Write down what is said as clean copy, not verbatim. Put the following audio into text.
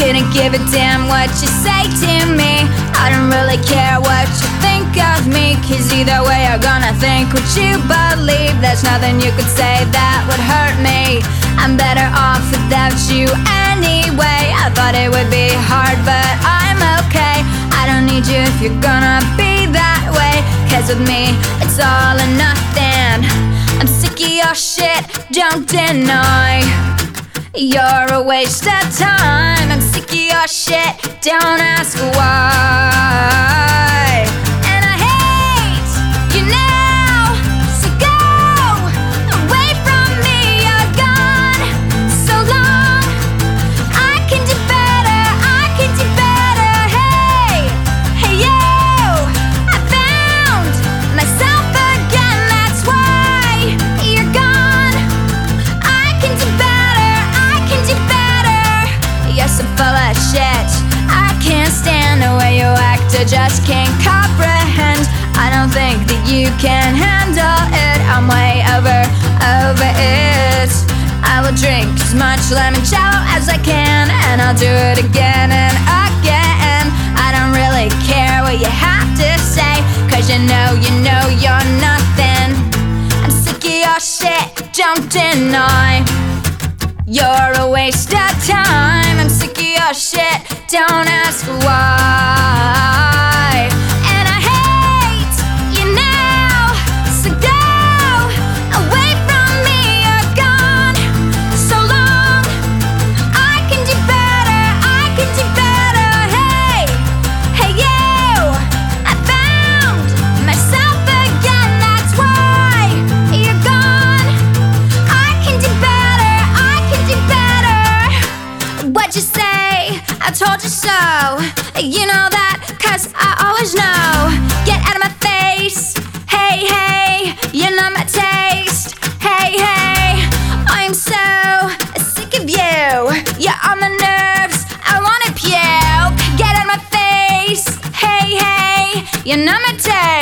couldn't give a damn what you say to me. I don't really care what you think of me, 'cause either way you're gonna think what you believe. There's nothing you could say that would hurt me. I'm better off without you anyway. I thought it would be hard, but I'm okay. I don't need you if you're gonna be that way, 'cause with me it's all or nothing. I'm sick of your shit, don't deny. You're a waste of time. I'm sick of your shit, don't ask why. And I hate you now, so go away from me. You're gone so long. I can do better, I can do better. Hey, hey you, I found myself again. That's why you're gone. I can do better, I can do better. You're so full of shit, I can't stand the way you act. I just can't comprehend. I don't think that you can handle it. I'm way over it. I will drink as much limoncello as I can, and I'll do it again and again. I don't really care what you have to say, 'cause you know you're nothing. I'm sick of your shit, don't deny. You're a waste of time. I'm sick of your shit, don't ask why. And I hate you now, so go away from me. You're gone so long. I can do better, I can do better. Hey, hey you, I found myself again. That's why you're gone. I can do better, I can do better. What'd you say? I told you so. You know that, 'cause I always know. Get out of my face. Hey, hey, you know my taste. Hey, hey, I'm so sick of you. You're on my nerves, I wanna puke. Get out of my face. Hey, hey, you know my taste.